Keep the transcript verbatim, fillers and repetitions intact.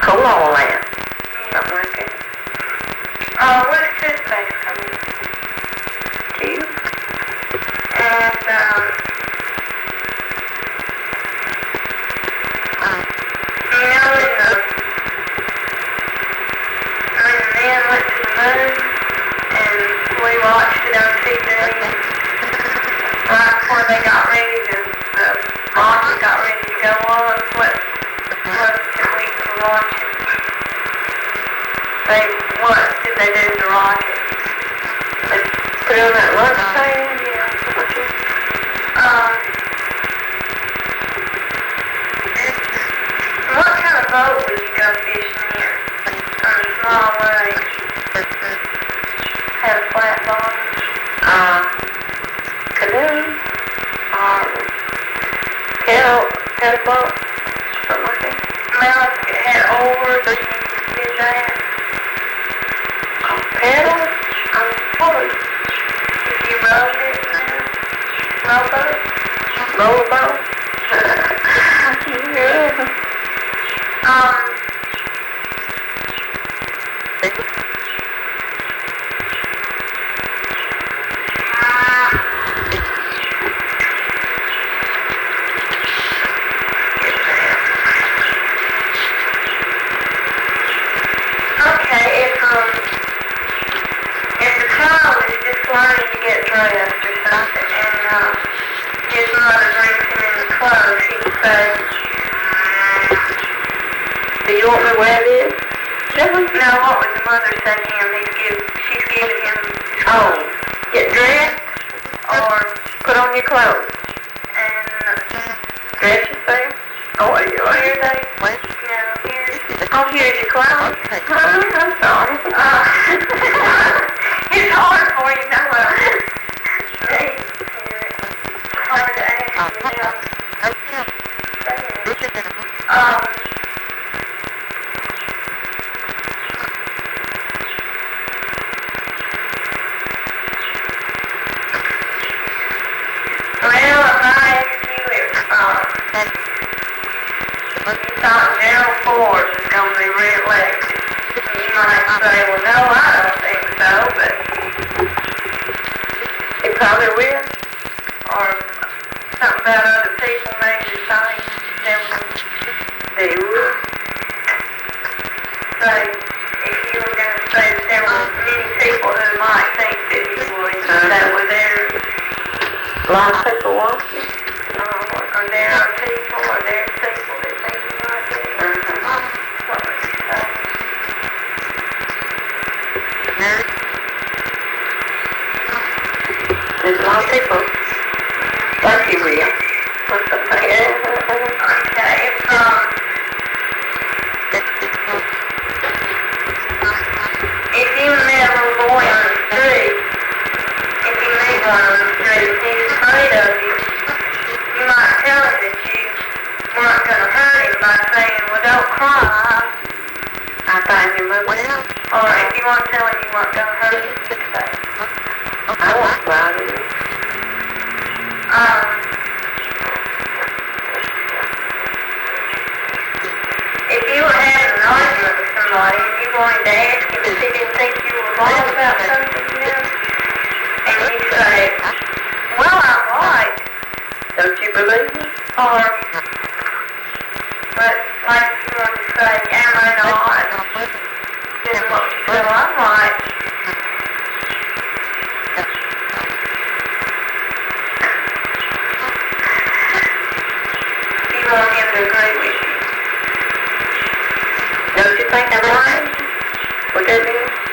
Cola Land. Something like that. Uh, when's toothpaste coming? Two. And, um, you know, in the, when the man went to the moon, and we watched it on T V, right before they got ready to, the rocket got ready to go on, what, what did we launch it? They, what did they do to the rocket? They put it on that lunch thing. Yeah. Um, what kind of boat would you go fishing in? On a small lake? Have a flat bottom? Uh, canoe. Um, paddle, paddle boat. Something like that. Well, if it had oars, you could do that. Um, paddle. Um, boat. If you rode it, you know, rowboat. Rowboat. Yeah. Um, okay, if, um, if the child is just learning to get dressed or something, and, um, his mother brings him in the clothes, he can say, Do you want me to wear this? no, what would the mother say to him? He's give, she's giving him his Oh, clothes. get dressed. Or, Put on your clothes. and, Dress yourself. Oh, are you? here they, What? no, here's, Oh, here's your clothes. Okay. Huh? I'm sorry. uh, it's hard for you, no, uh, they, it's hard to ask without saying it. Um, well, if I ask you if, um, you thought Gerald Ford was going to be re-elected, you might say, well, no, I don't think so, but, He probably will. or something about other people maybe deciding they would They will. say, if you were going to say that there were many people who might think that you would, that were there, A lot of people want you. uh, or there are people, or there's people that think you might be, Uh-huh. what would you say? There's a lot of people. Like you will. What's the thing? Okay, if, um, if you met a little boy on the street, if you meet one on the street and he's afraid of you, you might tell him that you weren't going to hurt him by saying, well, don't cry. I find you move. Or if you want to tell him you weren't going to hurt him, just say, I won't cry to you. um, if you were having an argument with somebody and you wanted to ask him if he didn't think you were wrong about something, you know, and you say, well, I'm right, Don't you believe me? or, but like if you want to say, am I not, then what you say, well, I'm right. You want him to agree with you. Don't you think I'm lying? Would that be?